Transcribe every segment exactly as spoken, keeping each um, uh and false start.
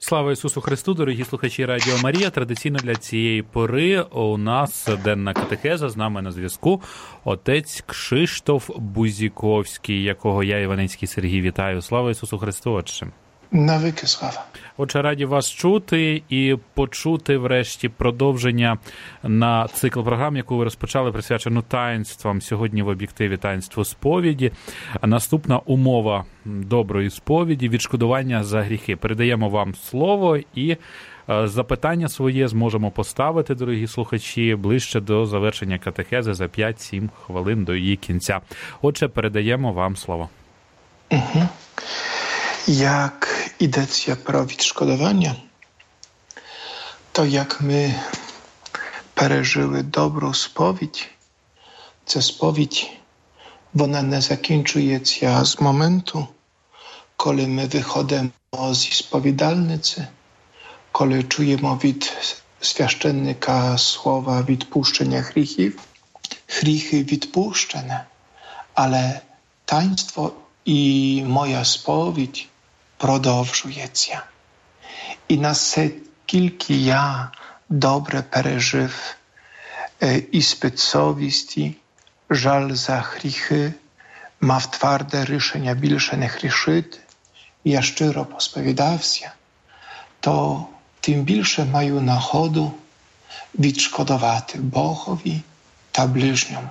Слава Ісусу Христу, дорогі слухачі Радіо Марія. Традиційно для цієї пори у нас денна катехеза. З нами на зв'язку отець Кшиштоф Бузіковський, якого я, Іваницький Сергій, вітаю. Слава Ісусу Христу, Отче. Навіки слава. Отже, раді вас чути і почути, врешті, продовження на цикл програм, яку ви розпочали, присвячену таїнствам. Сьогодні в об'єктиві таїнство сповіді. Наступна умова доброї сповіді – відшкодування за гріхи. Передаємо вам слово і запитання своє зможемо поставити, дорогі слухачі, ближче до завершення катехези за п'ять-сім хвилин до її кінця. Отже, передаємо вам слово. Угу. Jak йдеться про відшкодування, то як ми пережили добру сповідь, ця сповідь, вона не закінчується з моменту, коли ми виходимо зі сповідальниці, коли чуємо від священника слова відпущення гріхів. Гріхи відпущені, але таїнство і моя сповідь продовжується. І наскільки я добре пережив е, іспит совісті, жаль за гріхи, мав тверде рішення більше не грішити, я щиро посповідався, то тим більше маю нагоду відшкодувати Богові та ближньому.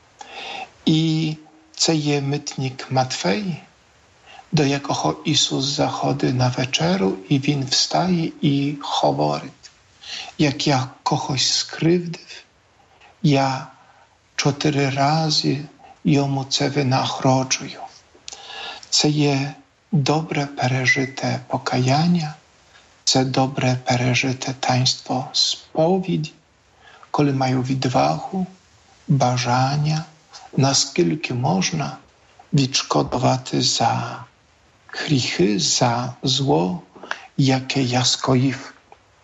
І це є митник Матфей, до якого Ісус заходить на вечерю, і Він встає і говорить: як я когось скривдив, я чотири рази йому це винагороджую. Це є добре пережите покаяння, це добре пережите таїнство сповіді, коли маю відвагу, бажання, наскільки можна відшкодувати за гріхи, за зло, яке я скоїв.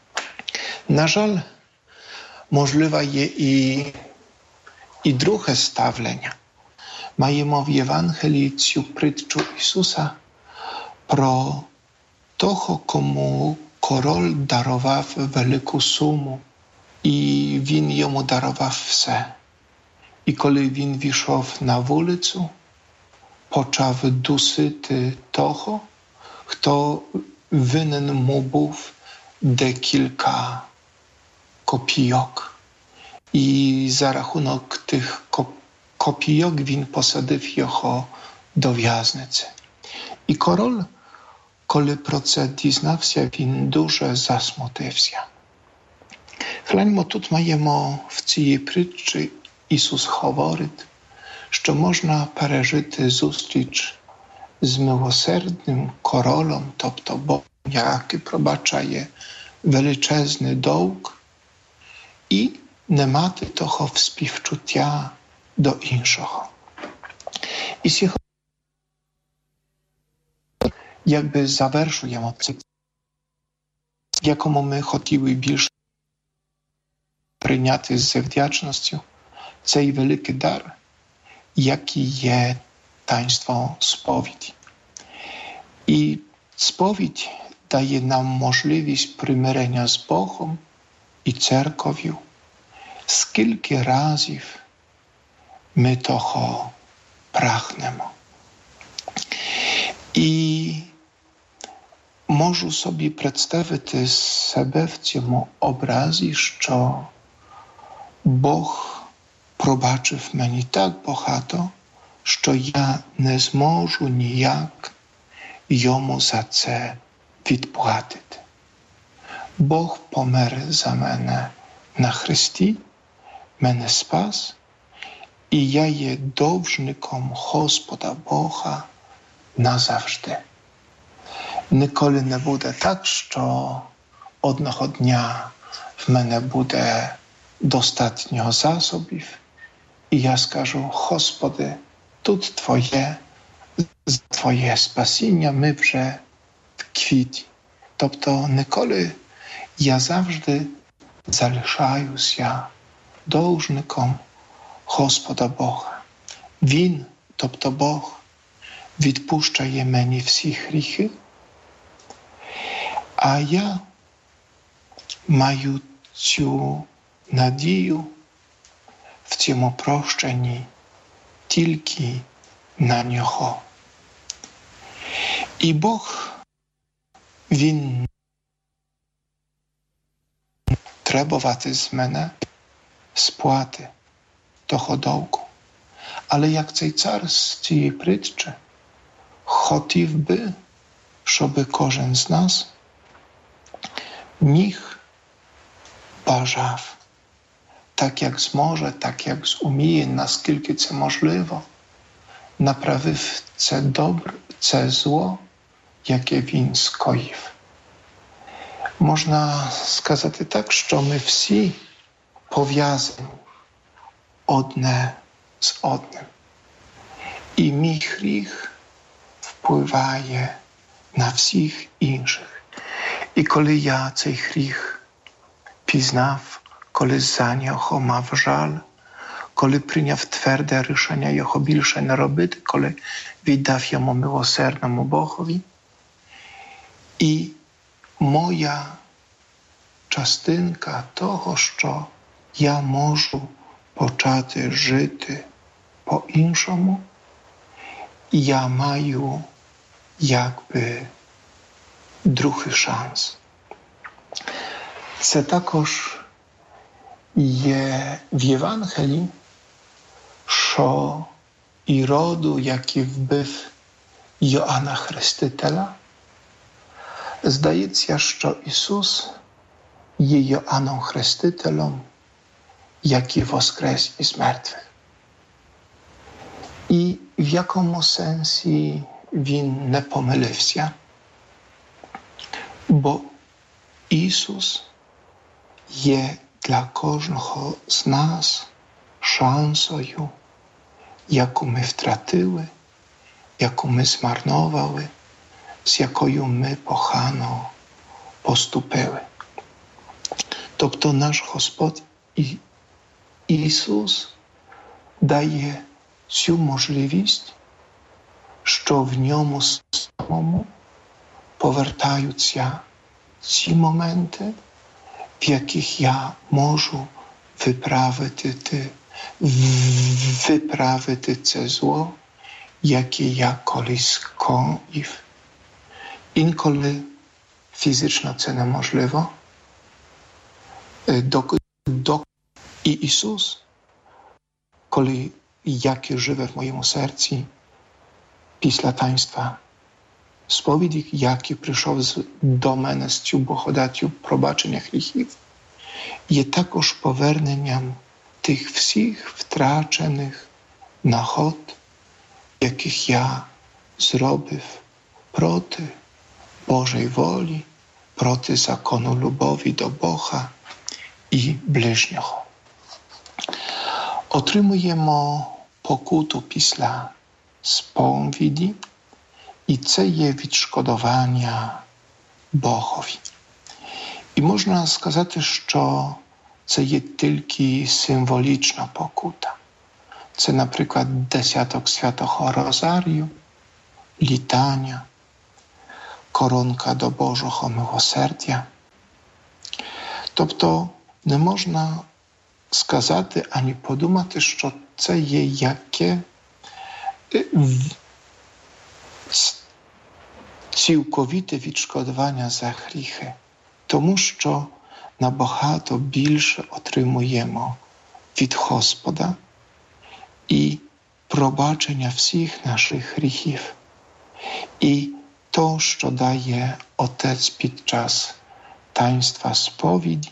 На жаль, можливо, є і, і друге ставлення. Маємо в Євангелії цю притчу Ісуса про того, кому король дарував велику суму, і він йому дарував все. І коли він вийшов на вулицю, почав дусити того, хто винен му був декілька копійок. І за рахунок тих копійок він посадив його до в'язниці. І король, коли про це дізнався, він дуже засмутився. Гляньмо, тут маємо в цій притчі Ісус говорить, що можна пережити зустріч з милосердним королем, тобто Богом, який пробачає величезний довг, і не мати того співчуття до іншого. І сьогодні, якби завершуємо цей, в якому ми хотіли більше прийняти з вдячністю цей великий дар, який є таїнство сповіді. І сповідь дає нам можливість примирення з Богом і церков'ю. Скільки разів ми того прагнемо. І можу собі представити себе в цьому образі, що Бог пробачив мені так багато, що я не зможу ніяк йому за це відплатити. Бог помер за мене на хресті, мене спас, і я є довжником Господа Бога назавжди. Ніколи не буде так, що одного дня в мене буде достатньо засобів, і я скажу: Господи, тут Твоє, за Твоє спасіння ми вже в квіті. Тобто ніколи, я завжди залишаюся довжником Господа Бога. Він, тобто Бог, відпущає мені всі гріхи, А я маю цю надію в цьому прощенні тільки на нього. І Бог, Він требувати з мене сплати того довгу. Але як цей цар з цієї притчі хотів би, щоб кожен з нас міг, бажав, так як зможе, так як зуміє, наскільки це можливо, направив це добре, це зло, яке він скоїв. Можна сказати так, що ми всі пов'язані одне з одним. І мій гріх впливає на всіх інших. І коли я цей гріх пізнав, коли за нього мав жаль, коли прийняв тверде рішення його більше не робити, коли віддав йому милосердному Богові, і моя частинка того, що я можу почати жити по-іншому, я маю якби другий шанс. Це також є в Євангелії, що Іроду, який вбив Йоанна Хрестителя, здається, що Ісус є Йоанном Хрестителем, який воскрес із мертвих. І в якому сенсі він не помилився, бо Ісус є для кожного з нас шансою, яку ми втратили, яку ми змарнували, з якою ми погано поступили. Тобто наш Господь і Ісус дає цю можливість, що в ньому самому повертаються ці моменти, в яких я можу виправити, виправити це зло, яке я колись скоїв. Інколи фізично це неможливо. І Ісус, коли який живе в моєму серці після таїнства сповіді, який прийшов до мене з цю благодаттю пробачення гріхів, є також поверненням тих всіх втрачених нагод, яких я зробив проти Божої волі, проти закону любові до Бога і ближнього. Отримуємо покуту після сповіді, і це є відшкодування Богові. І можна сказати, що це є тільки символічна покута. Це, наприклад, десяток святого Розарію, літання, коронка до Божого милосердя. Тобто не можна сказати, ані подумати, що це є яке цілковите відшкодування за гріхи, тому що набагато більше отримуємо від Господа і пробачення всіх наших гріхів. І то, що дає Отець під час таїнства сповіді,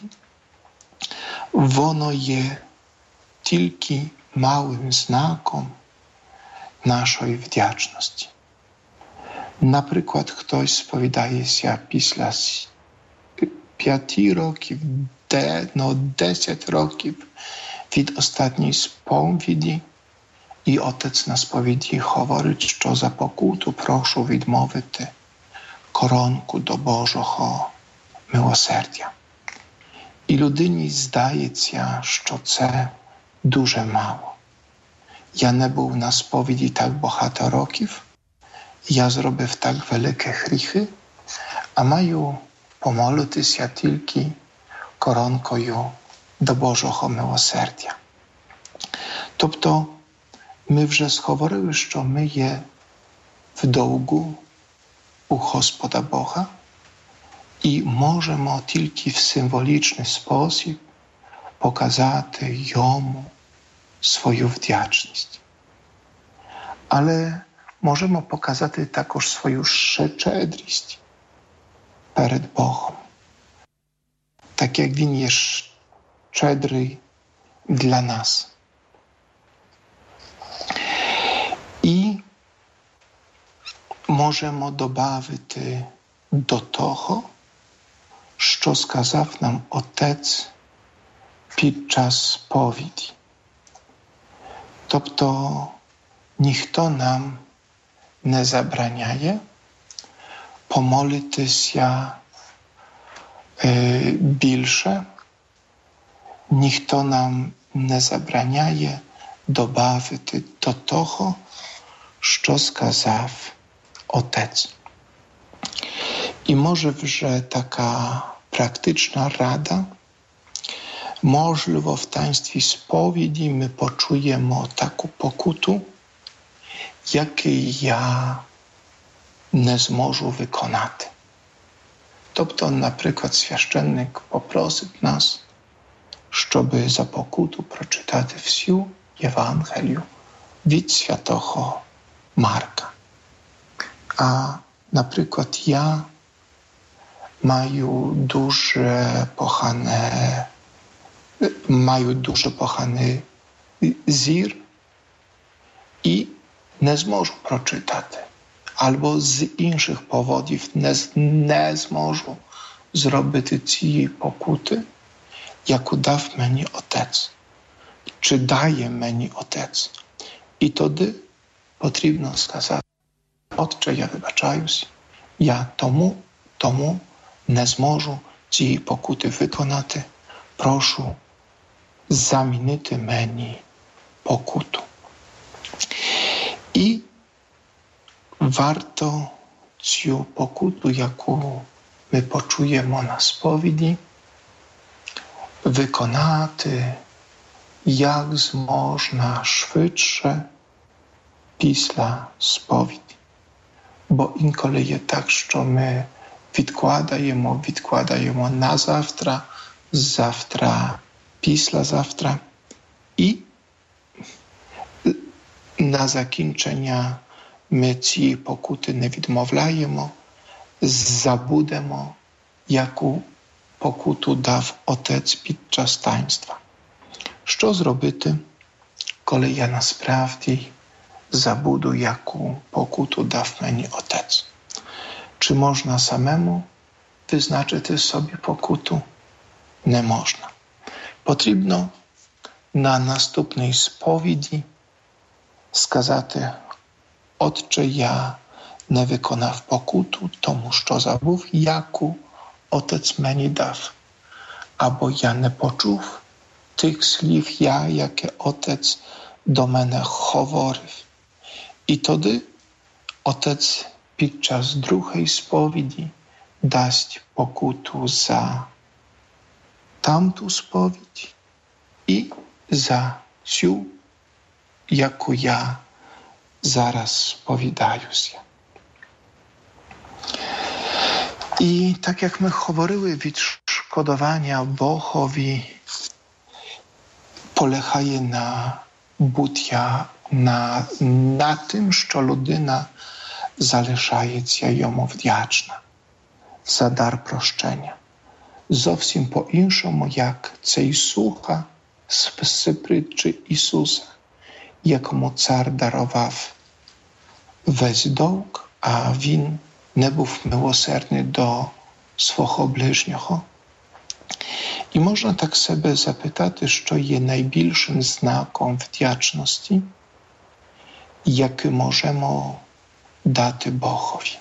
воно є тільки малим знаком нашої вдячності. Наприклад, хтось сповідається після п'яти років, де, ну, десять років від останньої сповіді, і отець на сповіді говорить, що за покуту прошу відмовити коронку до Божого милосердя. І людині здається, що це дуже мало. Я не був на сповіді так багато років, я зробив так великі гріхи, а маю помолитися тільки коронкою до Божого милосердя. Тобто ми вже зговорили, що ми є в довгу у Господа Бога і можемо тільки в символічний спосіб показати Йому свою вдячність. Але можемо показати також свою щедрість перед Богом. Так як Він є щедрий для нас. І можемо додати до того, що сказав нам Отець під час сповіді. Тобто ніхто нам не забороняє помолитися е, більше, ніхто нам не забороняє додати до того, що сказав Отець. І може вже така практична рада. Можливо, в таїнстві сповіді ми почуємо таку покуту, яку я не зможу виконати. Тобто, наприклад, священник попросить нас, щоб за покуту прочитати всю Євангелію від святого Марка. А, наприклад, я маю дуже погане, маю дуже поганий зір і не зможу прочитати. Або з інших поводів не, не зможу зробити цієї покути, яку дав мені Отець, чи дає мені Отець. І тоді потрібно сказати: Отче, я вибачаюсь, я тому, тому не зможу цієї покути виконати. Прошу замінити мені покуту. І варто цю покуту, яку ми почуємо на сповіді, виконати як зможна швидше після сповіді. Бо інколи є так, що ми відкладаємо, відкладаємо на завтра, завтра, післязавтра. І на закінчення ми цієї покути не відмовляємо, забудемо, яку покуту дав Отець під час таїнства. Що зробити, коли я насправді забуду, яку покуту дав мені Отець? Чи можна самому визначити собі покуту? Не можна. Потрібно на наступній сповіді сказати: Отче, я не виконав покуту, тому що забув, яку Отець мені дав. Або я не почув тих слів, я, яке Отець до мене говорив. І тоді Отець під час другої сповіді дасть покуту за тамту сповідь і за цю, яку я зараз сповідаюся. І так як ми говорили, відшкодування Богові полягає на буття, на, на тим, що людина залишається йому вдячна за дар прощення. Зовсім по-іншому, як цей слуга з притчі Ісуса, якому цар дарував весь довг, а він не був милосердний до свого ближнього. І можна так себе запитати, що є найбільшим знаком вдячності, який можемо дати Богові.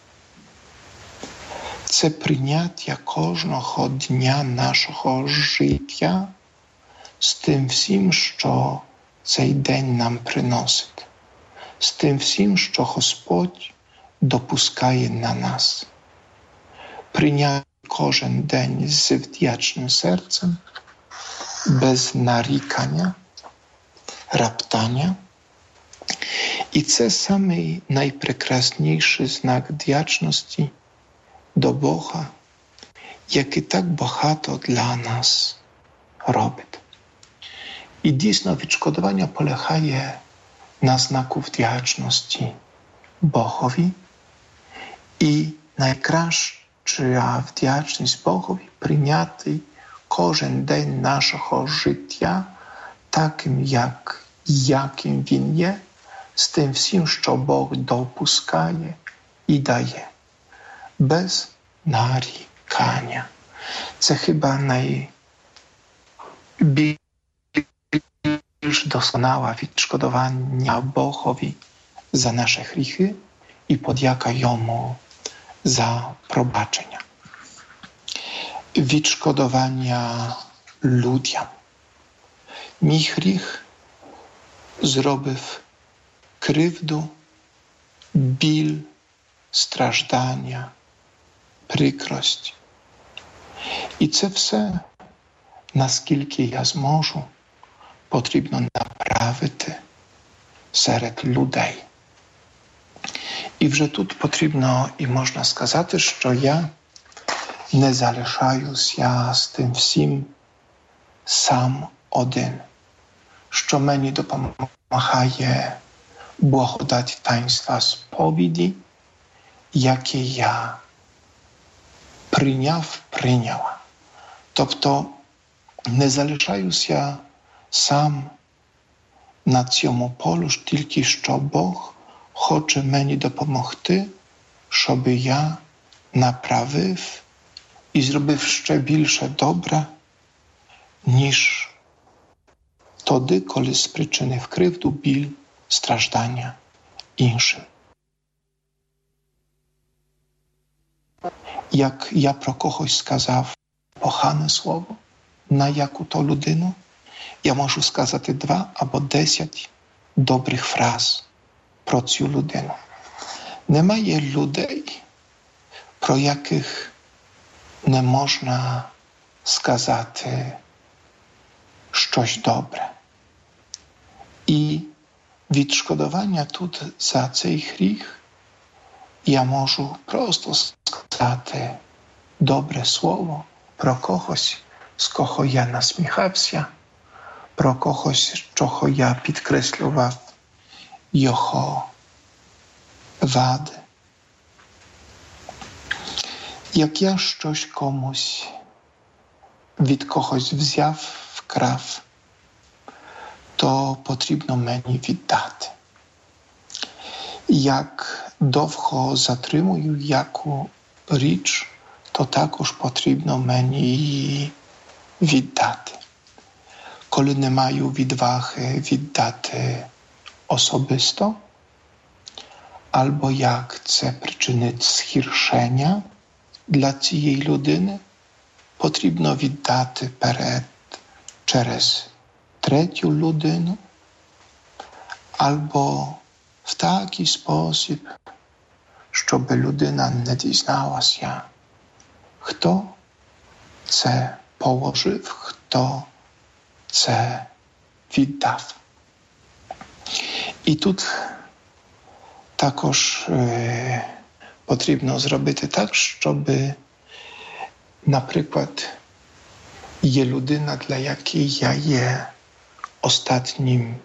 Це прийняття кожного дня нашого життя з тим всім, що цей день нам приносить, з тим всім, що Господь допускає на нас. Прийняття кожен день з вдячним серцем, без нарікання, раптання. І це самий найпрекрасніший знак вдячності до Бога, який так багато для нас робить. І дійсно відшкодування полягає на знаку вдячності Богові. І найкраща вдячність Богові прийняти кожен день нашого життя таким, як, яким він є, з тим всім, що Бог допускає і дає, без нарікання. Це хіба найбільш досконале відшкодування Богові за наші гріхи і подяка Йому за пробачення. Відшкодування людям. Мій гріх зробив кривду, біль, страждання, прикрость. І це все, наскільки я зможу, потрібно направити серед людей. І вже тут потрібно і можна сказати, що я не залишаюся з тим всім сам один, що мені допомагає благодать таїнства сповіді, яке я прийняв, прийняла. Тобто не залишаюся сам на цьому полю, тільки що Бог хоче мені допомогти, щоб я направив і зробив ще більше добра, ніж тоді, коли спричинив кривду, біль, страждання іншим. Як я про когось сказав погане слово, на яку то людину, я можу сказати два або десять добрих фраз про цю людину. Немає людей, про яких не можна сказати щось добре. І відшкодування тут за цей гріх я можу просто сказати добре слово про когось, з кого я насміхався, про когось, чого я підкреслював його вади. Як я щось комусь від когось взяв, вкрав, то потрібно мені віддати. Як довго затримую яку річ, то також потрібно мені її віддати. Коли не маю відваги віддати особисто, або як це причинить згіршення для цієї людини, потрібно віддати перед через третю людину, або в такий спосіб, щоб людина не дізналася, хто це положив, хто це віддав. І тут також е, потрібно зробити так, щоб, наприклад, є людина, для якої я є останнім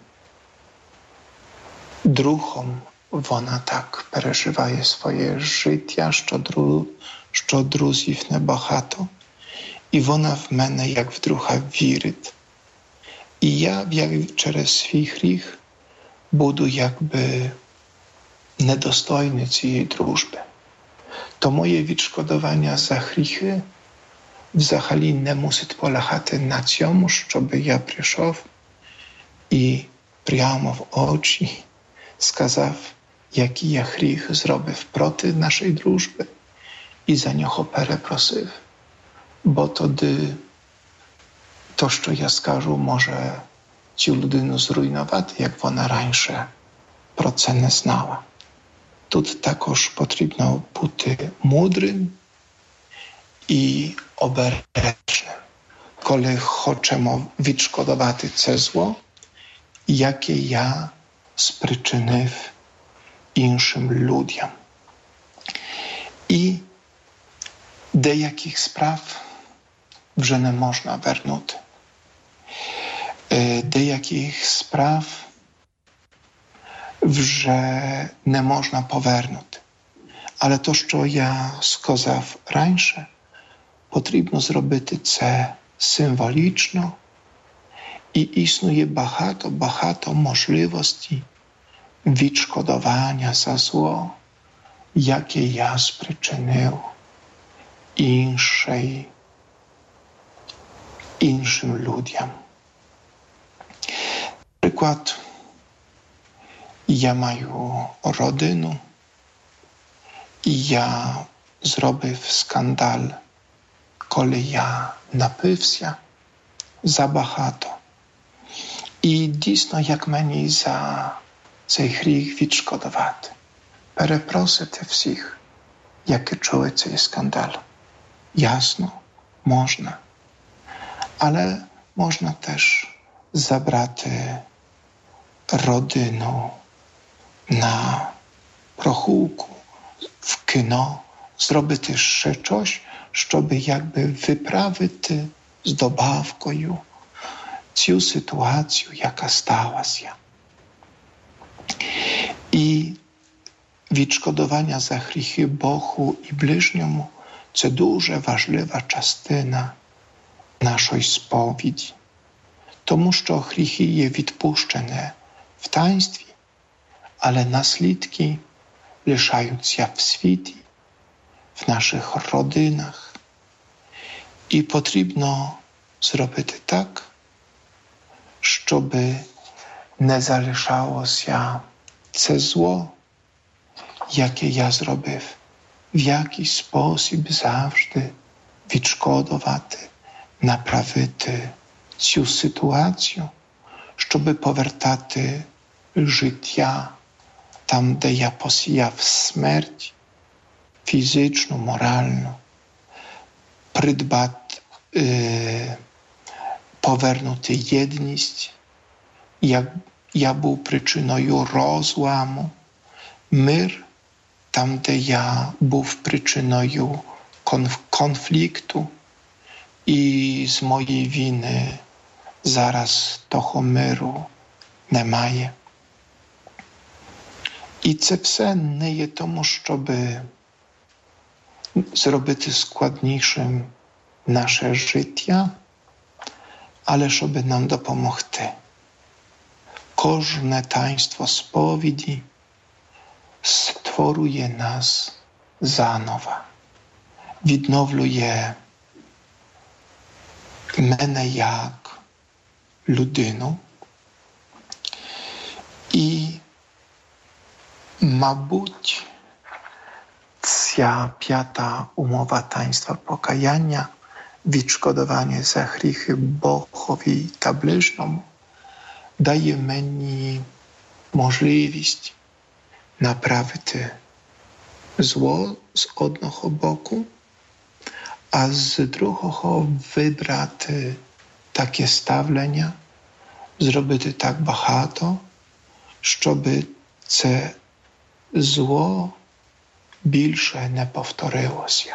другом, вона так переживає своє життя, що, дру, що друзів небагато, і вона в мене як в друга вірить. І я як через свій гріх буду якби недостойний цієї дружби. То моє відшкодування за гріхи взагалі не мусить полягати на цьому, щоб я прийшов і прямо в очі сказав, який я гріх зробив проти нашої дружби і за нього перепросив. Бо тоді то, що я скажу, може цю людину зруйнувати, як вона раніше про це не знала. Тут також потрібно бути мудрим і обережним, коли хочемо відшкодувати це зло, яке я спричинив іншим людям. І деяких справ вже не можна вернути. Деяких справ вже не можна повернути. Але то, що я сказав раніше, потрібно зробити це символічно, і існує багато-багато можливостей відшкодування за зло, яке я спричинив іншій, іншим людям. Наприклад, я маю родину, і я зробив скандал, коли я напився забагато. І дійсно, як мені за цей гріх відшкодувати? Перепросити всіх, які чули цей скандал. Ясно, можна. Але можна теж забрати родину на прогулку, в кіно, зробити ще щось, щоб якби виправити з добавкою цю ситуацію, яка сталася. І відшкодування за гріхи Богу і ближньому – це дуже важлива частина нашої сповіді. Тому що гріхи є відпущені в таїнстві, але наслідки лишаються в світі, в наших родинах. І потрібно зробити так, щоб не залишалося це зло, яке я зробив, в якийсь спосіб завжди відшкодувати, направити цю ситуацію, щоб повертати життя там, де я посіяв смерть, фізичну, моральну, придбати, е, повернути єдність. Я, я був причиною розламу, мир там, де я був причиною конф, конфлікту, і з моєї вини зараз того миру немає. І це все не є тому, щоб зробити складнішим наше життя, але щоб нам допомогти. Кожне таїнство сповіді створює нас заново, відновлює мене як людину. І, мабуть, ця п'ята умова таїнства покаяння, відшкодування за гріхи Богові та ближньому, дає мені можливість направити зло з одного боку, а з другого вибрати таке ставлення, зробити так багато, щоб це зло більше не повторилося.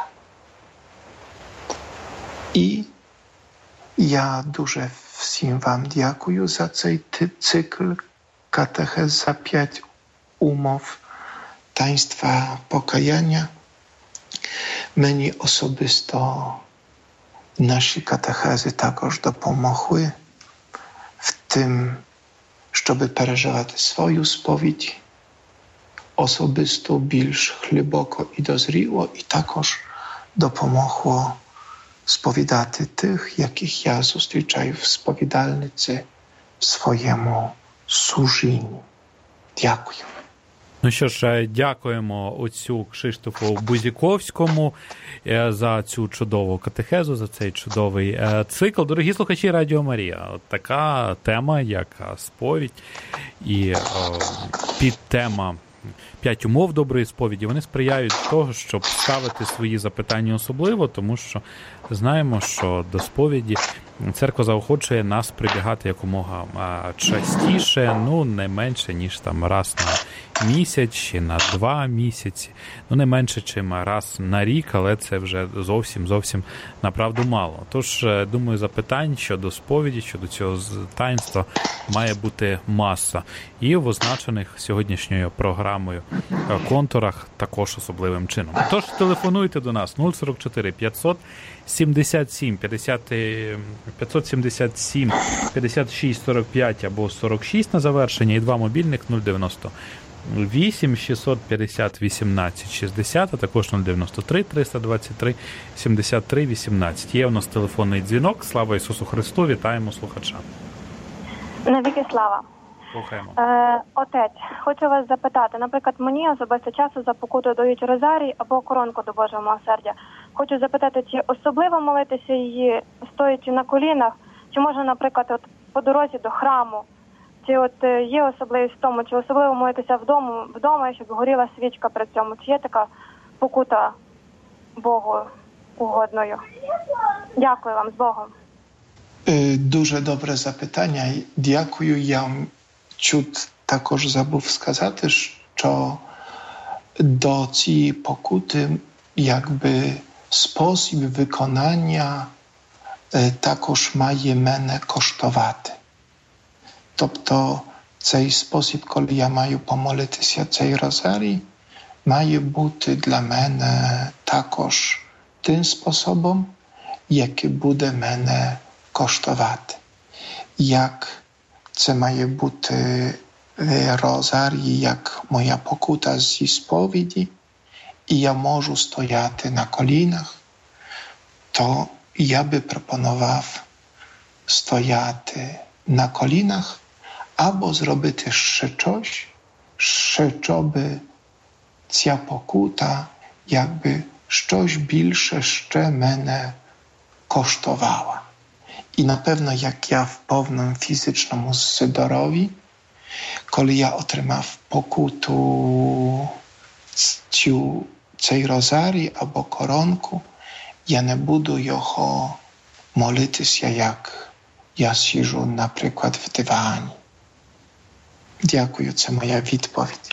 І я дуже всім вам дякую за цей цикл катехез за п'ять умов таїнства покаяння. Мені особисто наші катехези також допомогли в тим, щоб переживати свою сповідь особисто більш глибоко і дозріло, і також допомогло сповідати тих, яких я зустрічаю в сповідальниці в своєму служінні. Дякую. Ну що ж, дякуємо отцю Кшиштофу Бузіковському за цю чудову катехезу, за цей чудовий цикл. Дорогі слухачі Радіо Марія, от така тема, як сповідь і підтема п'ять умов доброї сповіді, вони сприяють того, щоб ставити свої запитання особливо, тому що знаємо, що до сповіді церква заохочує нас прибігати якомога частіше, ну, не менше, ніж там раз на місяць чи на два місяці, ну, не менше, чим раз на рік, але це вже зовсім, зовсім, направду, мало. Тож, думаю, запитань щодо сповіді, щодо цього таїнства має бути маса. І в означених сьогоднішньою програмою контурах також особливим чином. Тож, телефонуйте до нас нуль сорок чотири п'ятсот сімдесят сім п'ятдесят шість сорок п'ять або сорок шість на завершення, і два мобільних нуль дев'яносто вісім шістсот п'ятдесят вісімнадцять шістдесят, а також нуль дев'яносто три триста двадцять три сімдесят три вісімнадцять. Є у нас телефонний дзвінок. Слава Ісусу Христу, вітаємо слухача. Навіки слава. Слухаємо. Е, отець, хочу вас запитати, наприклад, мені особисто часто за покуту дають розарій або коронку до Божого милосердя. Хочу запитати, чи особливо молитися її, стоячи на колінах, чи можна, наприклад, от по дорозі до храму, чи от є особливість в тому, чи особливо молитися вдома, вдома, щоб горіла свічка при цьому, чи є така покута Богу угодною? Дякую вам, з Богом. Дуже добре запитання. Дякую. Я чуть також забув сказати, що до цієї покути якби спосіб виконання також має мене коштувати. Тобто цей спосіб, коли я маю помолитися цей розарій, має бути для мене також тим способом, який буде мене коштувати. Як це має бути розарій, як моя покута зі сповіді, і я можу стояти на колінах, то я би пропонував стояти на колінах або зробити ще щось, ще щоб ця покута якби щось більше ще мене коштувала. І, напевно, як я в повному фізичному здоров'ї, коли я отримав покуту цю, цей розарій або коронку, я не буду його молитися, як я сиджу, наприклад, в дивані. Дякую, це моя відповідь.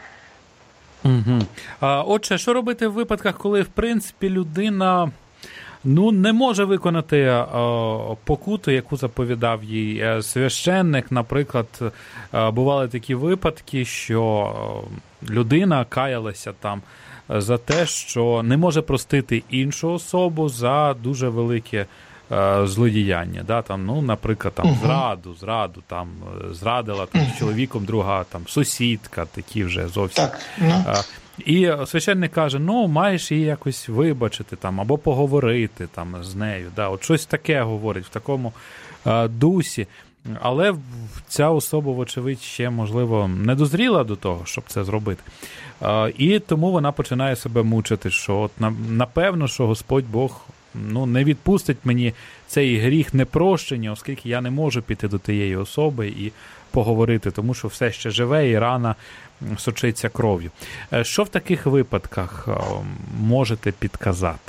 Угу. А, отже, що робити в випадках, коли, в принципі, людина ну, не може виконати о, покуту, яку заповідав їй священник? Наприклад, бували такі випадки, що людина каялася там за те, що не може простити іншу особу за дуже велике е, злодіяння. Да? Там, ну, наприклад, там, uh-huh. зраду, зраду, там, зрадила там, uh-huh. з чоловіком друга там, сусідка, такі вже зовсім. Так, uh-huh. І священник каже, ну, маєш її якось вибачити там, або поговорити там, з нею. Да? От щось таке говорить в такому е, дусі. Але ця особа, вочевидь, ще, можливо, не дозріла до того, щоб це зробити. І тому вона починає себе мучити, що от, напевно, що Господь Бог ну, не відпустить мені цей гріх непрощення, оскільки я не можу піти до тієї особи і поговорити, тому що все ще живе і рана сочиться кров'ю. Що в таких випадках можете підказати?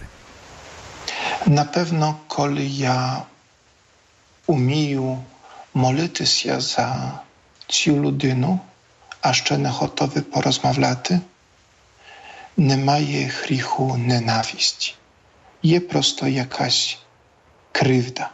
Напевно, коли я умію молитися за цю людину, а ще не готовий порозмовляти, немає гріху ненависті. Є просто якась кривда.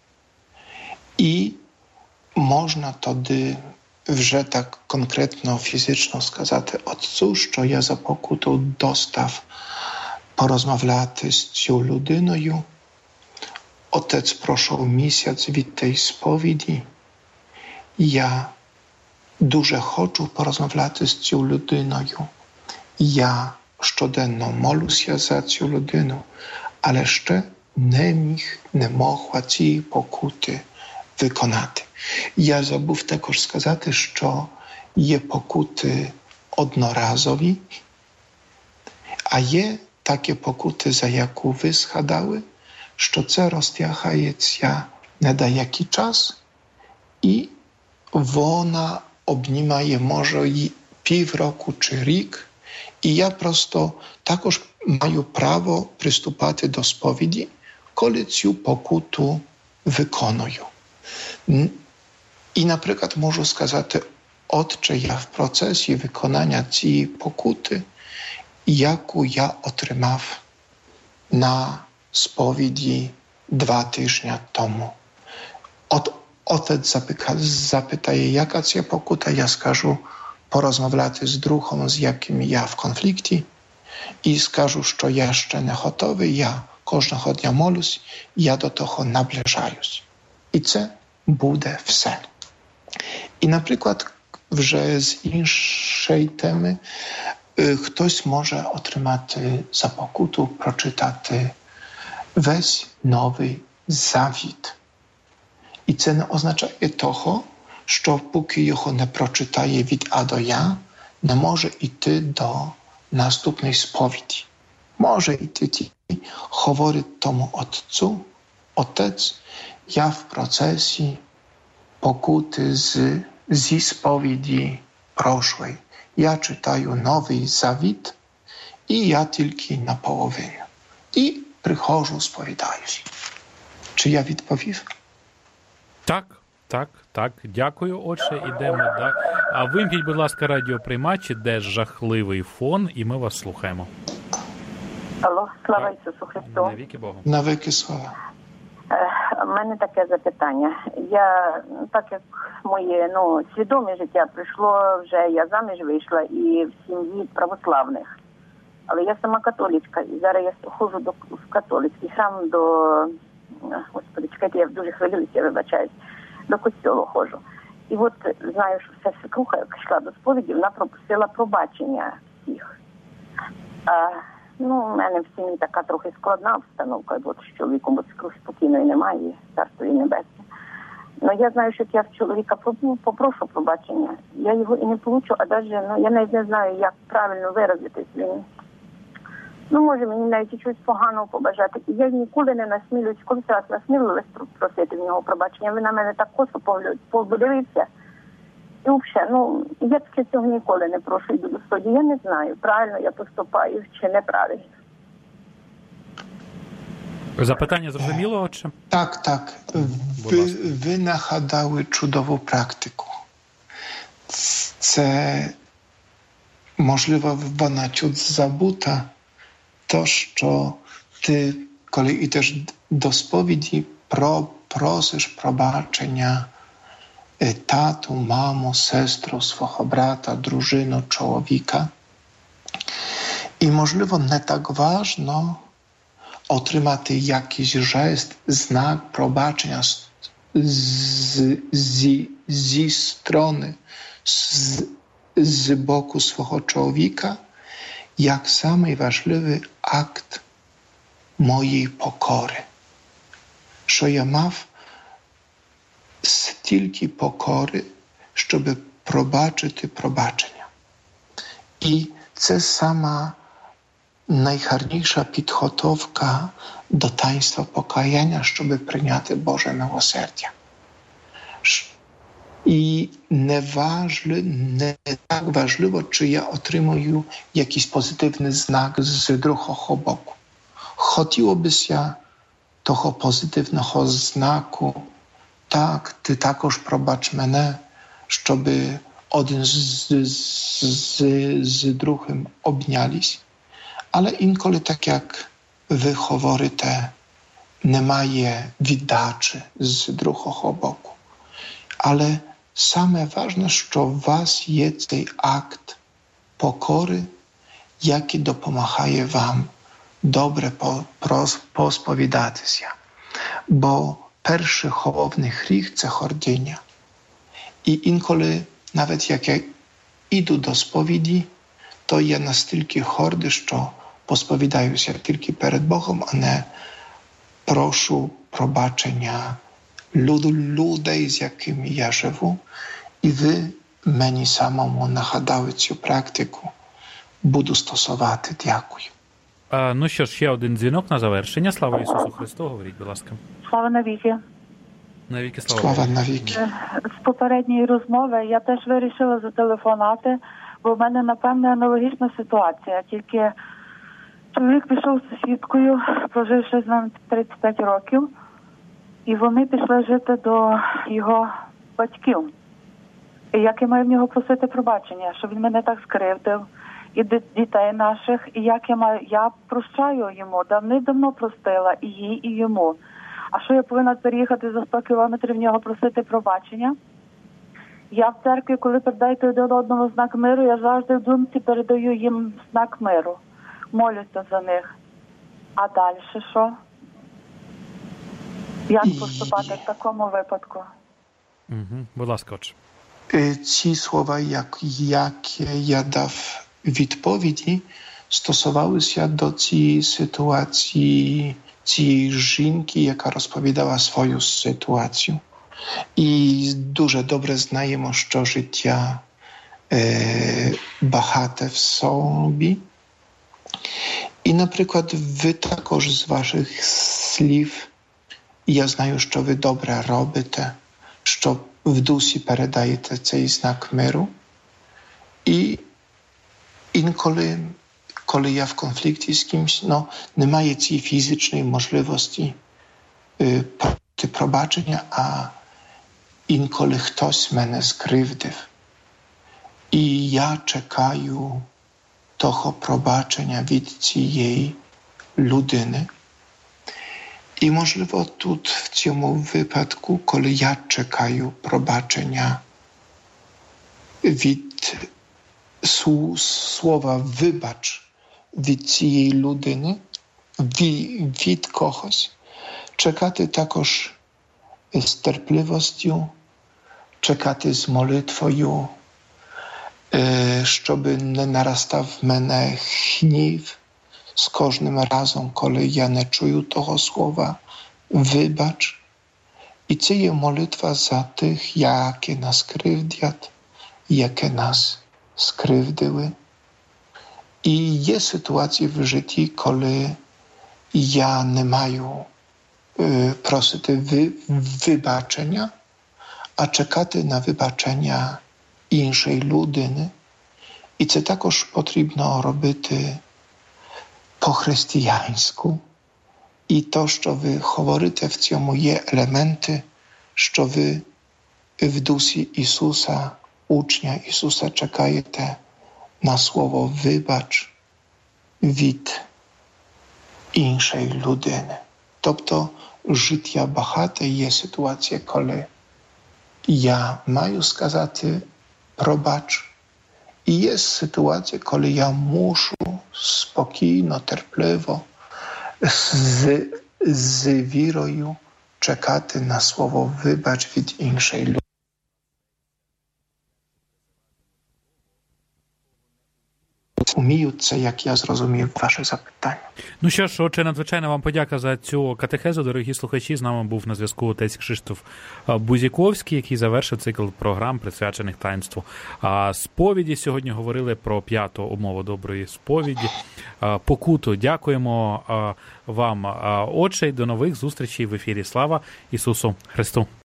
І можна тоді вже так конкретно, фізично сказати отцу, що я за покуту достав порозмовляти з цією людиною. Отець пройшов місяць від тієї сповіді. Я дуже хочу порозмовляти з цією людиною. Я щоденно молюся за цю людину, але ще не міг, не могла цієї покути виконати. Я забув також сказати, що є покути одноразові, а є такі покути, за яку ви згадали, що це розтягається на деякий час і вона обнімає, може, півроку чи рік. І я просто також маю право приступати до сповіді, коли цю покуту виконую. І, наприклад, можу сказати, отче, я в процесі виконання цієї покути, яку я отримав на сповіді два тижні тому. От отець запитає, яка ця покута, я скажу, порозмовляти з другом, з яким я в конфлікті, і скажу, що я ще не готовий, я кожного дня молюсь, я до того наближаюсь. І це буде все. І, наприклад, вже з іншої теми, хтось може отримати за покуту, прочитати весь Новий Завіт. І це не означає того, що поки його не прочитає від А до Я, не може йти до наступної сповіді. Може йти тільки, говорить тому отцю, отець, я в процесі покути з, зі сповіді прошлої. Я читаю Новий Завіт, і я тільки наполовину. І приходжу, сповідаюсь. Чи я відповів? Так, так, так. Дякую, отче. Ідемо далі. А вимкніть, будь ласка, радіоприймач, де жахливий фон, і ми вас слухаємо. Алло, слава Ісусу Христу. Навіки Богу. Навіки слава. У мене таке запитання. Я, так як моє ну, свідоме життя прийшло вже, я заміж вийшла і в сім'ї православних. Але я сама католичка, і зараз я ходжу до, в католицький храм до, господи, чекайте, я дуже хвилююся, я вибачаюсь, до костьолу ходжу. І от знаю, що вся свекруха, як йшла до сповіді, вона пропросила пробачення всіх. А, ну, у мене в сім'ї така трохи складна обстановка, бо з чоловіком, бо свекрухи спокійної немає, царство і небесне. Ну, я знаю, що я в чоловіка попрошу пробачення, я його і не получу, а навіть, ну, я навіть не знаю, як правильно виразитись. Він, ну, може мені навіть щось поганого побажати. І я ніколи не насмілююсь, колись раз насмілилась просити в нього пробачення. Він на мене так косо подивився. І взагалі, ну, я таки цього ніколи не прошу, йду до сповіді. Я не знаю, правильно я поступаю чи неправильно. Запитання зрозуміло, отче? Так, так. Ви, ви нагадали чудову практику. Це, можливо, вона чуть забута, то, що ти, коли йдеш до сповіді, про, просиш пробачення тату, маму, сестру, свого брата, дружину, чоловіка. І, можливо, не так важно отримати якийсь жест, знак пробачення з, з, зі, зі сторони, з, з боку свого чоловіка, як самий важливий акт моєї покори. Що я мав стільки покори, щоб пробачити пробачення. І це сама найгарніша підготовка до таїнства покаяння, щоб прийняти Боже милосердя. І не, важли, не так важливо, чи я отримую якийсь позитивний знак з другого боку. Хотілося того позитивного знаку, так, ти також пробач мене, щоб один з, з, з, з другим обнялись. Але інколи, так як ви говорите, немає віддачі з другого боку. Але саме ważne, що у вас є цей акт покори, який допомагає вам добре посповідатися. Бо перший головний гріх – це гординя. І інколи, навіть як я іду до сповіді, то я настільки гордий, що посповідаюся тільки перед Богом, а не прошу пробачення люду, людей, з якими я живу. І ви мені самому нагадали цю практику. Буду стосувати. Дякую. А, ну що ж, ще один дзвінок на завершення. Слава Ісусу Христу. Говоріть, будь ласка. Слава навіки. Навіки слава. Слава навіки. З попередньої розмови я теж вирішила зателефонувати Бо в мене, напевне, аналогічна ситуація. Тільки чоловік пішов з сусідкою, проживши з нами тридцять п'ять років, і вони пішли жити до його батьків. І як я маю в нього просити пробачення, що він мене так скривдив, і дітей наших, і як я маю, я прощаю йому, давним-давно простила, і їй, і йому. А що я повинна переїхати за сто кілометрів в нього просити пробачення? Я в церкві, коли передаєте один одному знак миру, я завжди в думці передаю їм знак миру. Молюся за них. А далі що? Як поступати в такому випадку? Угу. Будь ласка, отже. Ці слова, як, які я дав відповіді, стосувалися до цієї ситуації, цієї жінки, яка розповідала свою ситуацію. І дуже добре знаємо, що життя е, багате в собі. І, наприклад, ви також з ваших слів, я знаю, що ви добре робите, що в дусі передаєте цей знак миру. І інколи, коли я в конфлікті з кимось, no, немає цієї фізичної можливості е, проти пробачення, а інколи хтось мене скривдив. І я чекаю того пробачення від цієї людини. І, можливо, тут, в цьому випадку, коли я чекаю пробачення від слова «вибач» від цієї людини, від, від когось, чекати також з терпливістю, чекати з молитвою, щоб не наростав в мене гнів з кожним разом, коли я не чую того слова «вибач». І це є молитва за тих, які нас кривдять, які нас скривдили. І є ситуації в житті, коли я не маю е, просити ви, вибачення, а чекати на вибачення іншої людини. І це також потрібно робити по-християнську. І то, що ви говорите в цьому, є елементи, що ви в дусі Ісуса, учня Ісуса, чекаєте на слово «вибач» від іншої людини. Тобто життя багате є ситуація, коли я маю сказати «пробач». І є ситуація, коли я мушу спокійно, терпливо, з, з вірою чекати на слово «вибач» від іншої людини. Умію це, як я зрозумів ваше запитання. Ну що ж, отже, надзвичайно вам подяка за цю катехезу, дорогі слухачі. З нами був на зв'язку отець Кшиштоф Бузіковський, який завершив цикл програм, присвячених таїнству сповіді. Сьогодні говорили про п'яту умову доброї сповіді, покуту. Дякуємо вам, отче, і до нових зустрічей в ефірі. Слава Ісусу Христу!